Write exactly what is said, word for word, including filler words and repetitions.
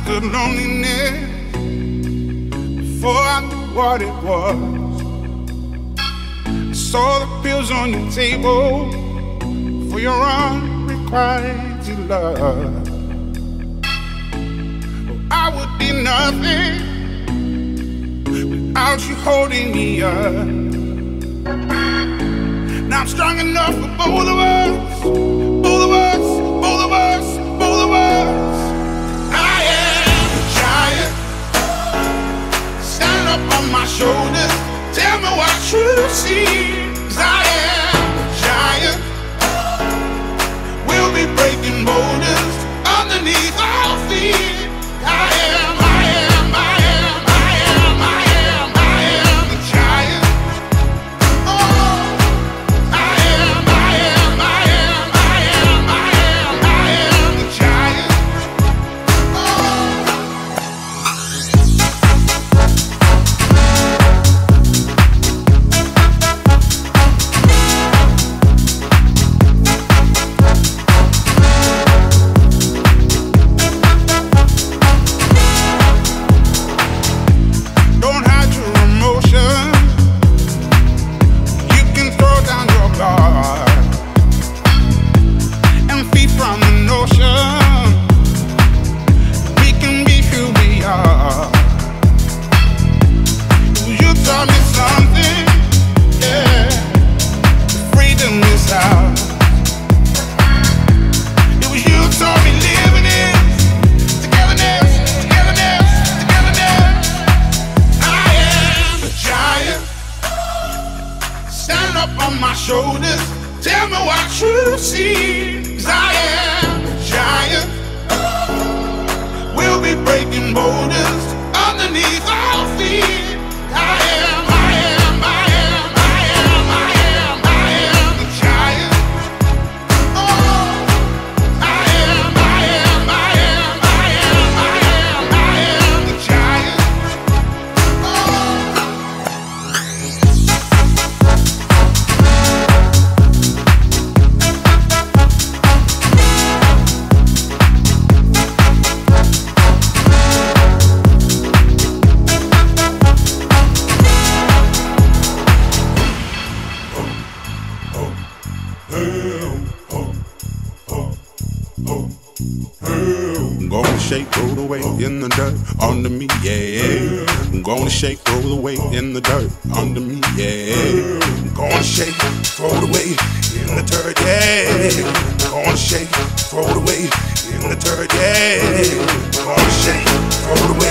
understood loneliness before I knew what it was. I saw the pills on your table for your unrequited love. Oh, I would be nothing without you holding me up. Now I'm strong enough for both of us, both of us, both of us, both of us. I am a giant. Stand up on my shoulders. Tell me what you see. 'Cause I am a giant. We'll be breaking boulders underneath our feet. I am, I am, I am, I am, I am, I am a giant. Oh, I am, I am, I am, I am, I am, I am a giant. Don't hide your emotion. You can throw down your guard and feed from the notion. We can be who we are. You taught me something, yeah. Freedom is ours. It was you taught me living it. Togetherness, togetherness, togetherness. I am a giant. Stand up on my shoulders. Tell me what you see. 'Cause I am a giant. We'll be breaking boulders underneath our feet. I am, I am, I am, I am, I am, I am a giant. Oh, I am, I am, I am, I am, I am, I am a giant. I'm gonna shake, roll the weight in the dirt under me, yeah. I'm gonna shake, roll the weight in the dirt under me, yeah. I'm gonna shake, throw the weight in the dirt, yeah. I'm gonna shake, throw the weight in the dirt, yeah. I'm gonna shake, throw the weight.